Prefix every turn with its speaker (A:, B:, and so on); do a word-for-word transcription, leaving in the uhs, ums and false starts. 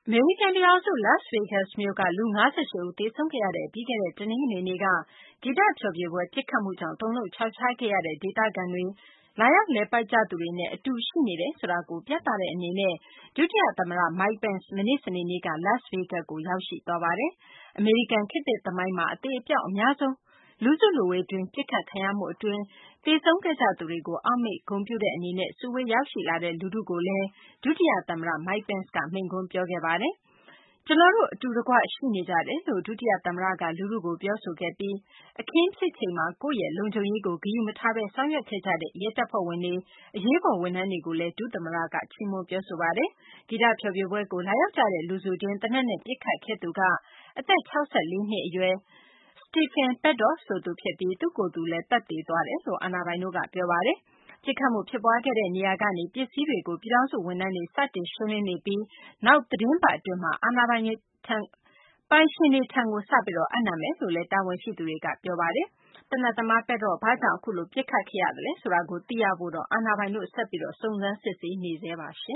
A: အမေရိကန်ပြည်ထောင်စု Las Vegas မြို့က လူ ၅၈ ဦး သေဆုံးခဲ့ရတဲ့ ပြီးခဲ့တဲ့ တနင်္ဂနွေနေ့က ဂီတဖျော်ဖြေပွဲ ပစ်ခတ်မှုကြောင့် တုန်လှုပ်ခြောက်ခြားခဲ့ရတဲ့ ဒေသခံတွေ၊ လာရောက်လည်ပတ်ကြသူတွေနဲ့ အတူရှိနေတယ်ဆိုတာကို ပြသတဲ့အနေနဲ့ ဒုတိယသမ္မတ Mike Pence မနေ့ စနေနေ့က Las Vegas ကို ရောက်ရှိသွားပါတယ်။ အမေရိကန် ခေတ်သစ်သမိုင်းမှာ အသေအပျောက်အများဆုံး လူစုလူဝေးတွင်း ပစ်ခတ်ခံရမှုအတွင်း သေဆုံးခဲ့ကြသူတွေကို အောက်မေ့ဂုဏ်ပြုတဲ့အနေနဲ့ စုဝေးရောက်ရှိလာတဲ့ လူထုကိုလည်း ဒုတိယသမ္မတ Mike Pence က မိန့်ခွန်းပြောခဲ့ပါတယ်။ ကျနော်တို့ အတူတကွ ရှိနေကြတယ်လို့ ဒုတိယသမ္မတက လူထုကို ပြောဆိုခဲ့ပြီး အခင်းဖြစ်ချိန်မှာ ကိုယ့်ရဲ့လုံခြုံရေးကို ဂရုမထားဘဲ ဆောင်ရွက်ခဲ့ကြတဲ့ ရဲတပ်ဖွဲ့ဝင်တွေ၊ အရေးပေါ်ဝန်ထမ်းတွေကိုလည်း ဒုသမ္မတက ချီးမွမ်းပြောဆိုခဲ့ပါတယ်။ ဂီတဖျော်ဖြေပွဲကို လာရောက်ကြတဲ့ လူစုချင်း သေနတ်နဲ့ ပစ်ခတ်ခဲ့သူက အသက် ၆၄ နှစ်အရွယ် Stephen Paddock ဆိုသူဖြစ်ပြီး သူ့ကိုယ်သူလည်း သတ်သေသွားတယ်လို့ အာဏာပိုင်တို့က ပြောပါတယ်။ ပစ်ခတ်မှု ဖြစ်ပွားခဲ့တဲ့နေရာကနေ ပစ္စည်းတွေကို ပြည်ထောင်စုဝန်ထမ်းတွေ စတင်ရှင်းလင်းနေပြီး နောက်သီတင်းပတ်အတွင်းမှာ အာဏာပိုင်ရှင်တွေထံကို စပြီး အပ်နှံမယ်လို့လည်း တာဝန်ရှိသူတွေက ပြောပါတယ်။ သေနတ်သမား Paddock ဘာကြောင့် အခုလို ပစ်ခတ်ခဲ့ရသလဲ ဆိုတာကို သိရဖို့တော့ အာဏာပိုင်တို့ ဆက်ပြီး စုံစမ်းစစ်ဆေးနေဆဲပါ။